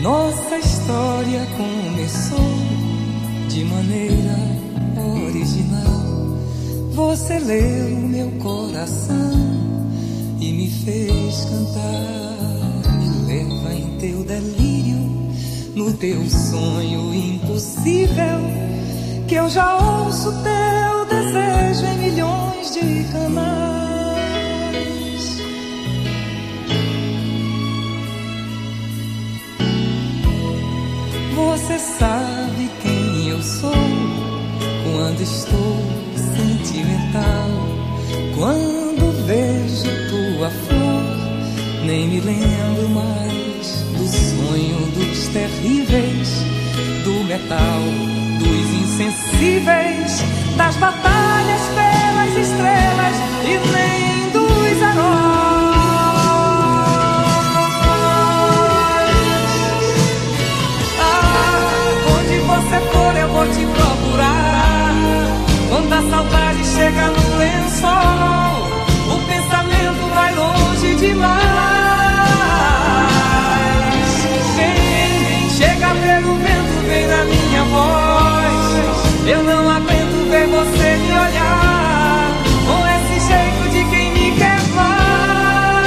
Nossa história começou de maneira original. Você leu meu coração e me fez cantar. Me leva em teu delírio, no teu sonho impossível, que eu já ouço teu desejo em milhões de canais. Você sabe quem eu sou quando estou sentimental. Quando vejo tua flor, nem me lembro mais do sonho dos terríveis, do metal, dos insensíveis, das batalhas pelas estrelas e nem dos heróis. Se for eu vou te procurar. Quando a saudade chega no lençol, o pensamento vai longe demais. Vem, chega pelo vento, vem na minha voz. Eu não aguento ver você me olhar com esse jeito de quem me quer mais.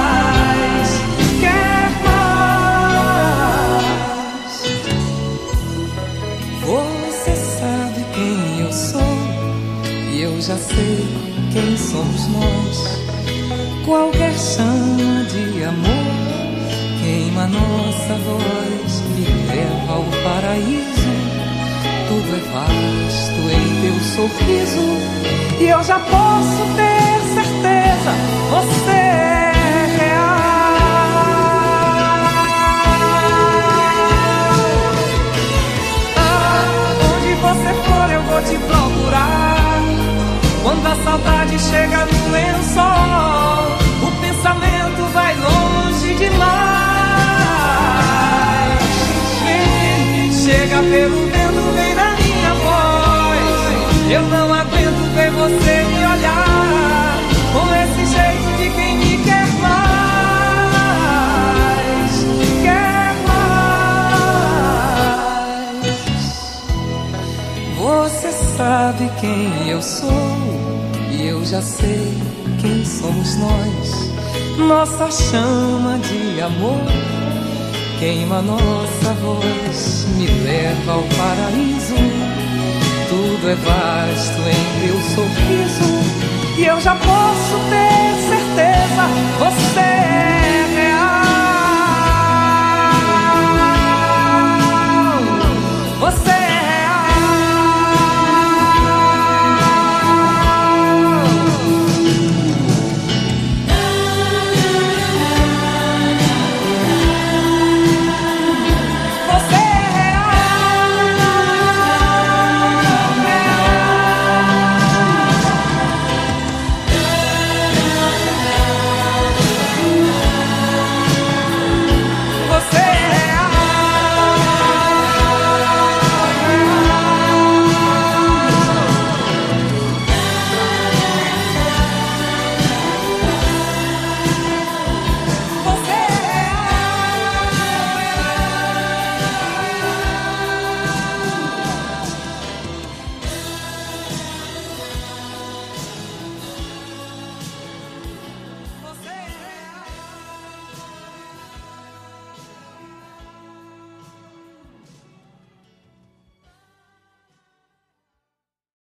Quer mais. Você sabe quem eu sou e eu já sei quem somos nós. Qualquer chama de amor queima nossa voz, me leva ao paraíso. Tudo é vasto em teu sorriso e eu já posso ter certeza, você é real. Você for, eu vou te procurar. Quando a saudade chega no lençol, o pensamento vai longe demais. Vem, chega pelo vento, vem na minha voz. Eu não aguento ver você me olhar com esse jeito de quem me quer mais. Quer mais. Você sabe quem eu sou e eu já sei quem somos nós. Nossa chama de amor queima nossa voz, me leva ao paraíso. Tudo é vasto em teu sorriso e eu já posso ter certeza, você